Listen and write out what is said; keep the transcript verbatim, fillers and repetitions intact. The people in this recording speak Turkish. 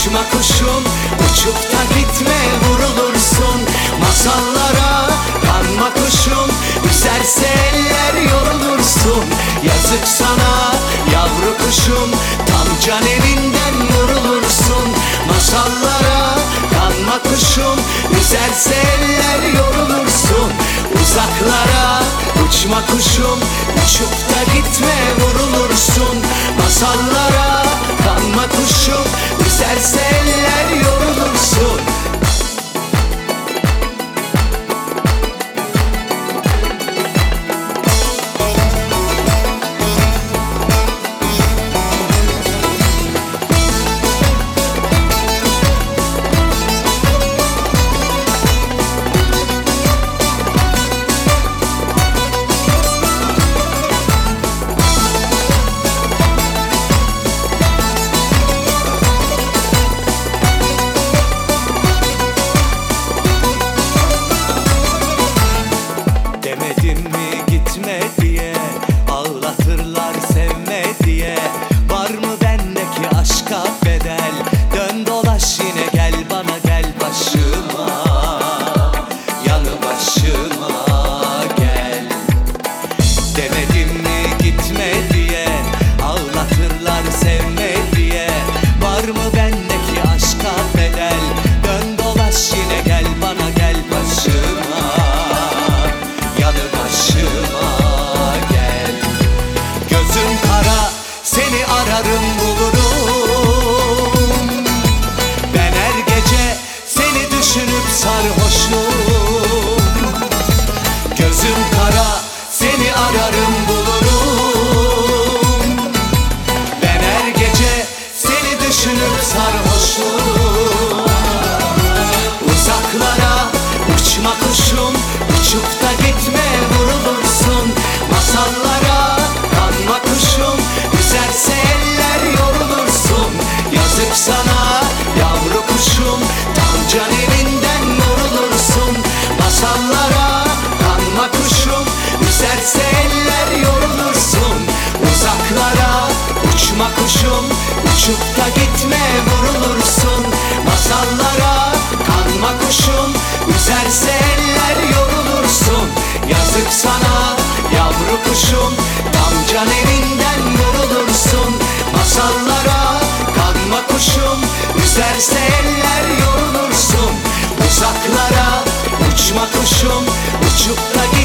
uçma kuşum, uçup da gitme vurulursun. Masallara kanma kuşum, üzerse eller yorulursun. Yazık sana yavru kuşum, tam can evinden yorulursun. Masallara kanma kuşum, üzerse eller yorulursun. Uzaklara uçma kuşum, uçup da gitme vurulursun. Masallara kanma kuşum, üzerse eller yorulursun. Demedim mi gitme diye, ağlatırlar sevme diye. Var mı bendeki aşka bedel? Dön dolaş yine gel bana, gel başıma, yanı başıma gel. Demedim mi gitme diye, ağlatırlar sevme diye. Var mı bendeki aşka bedel? Dön dolaş yine gel bana, gel başıma, yanı başıma gel. Gözüm kara, seni ararım bulurum. Ben her gece seni düşünüp sarhoşum. Gözüm kara, seni ararım bulurum. Ben her gece seni düşünüp sarhoşum. Uzaklara uçma kuşum, uçup da gitme vurulursun. Masallara kanma kuşum, üzerse eller yorulursun. Yazık sana yavru kuşum, tam can evinden yorulursun. Masallara kanma kuşum, üzerse eller yorulursun. Uzaklara uçma kuşum, uçup da gitme vurulursun. Masallara kanma kuşum, üzerse eller yorulursun. Yazık sana yavru kuşum, tam can evinden yorulursun. Masallara kanma kuşum, üzerse eller yorulursun. Uzaklara uçma kuşum, uçup da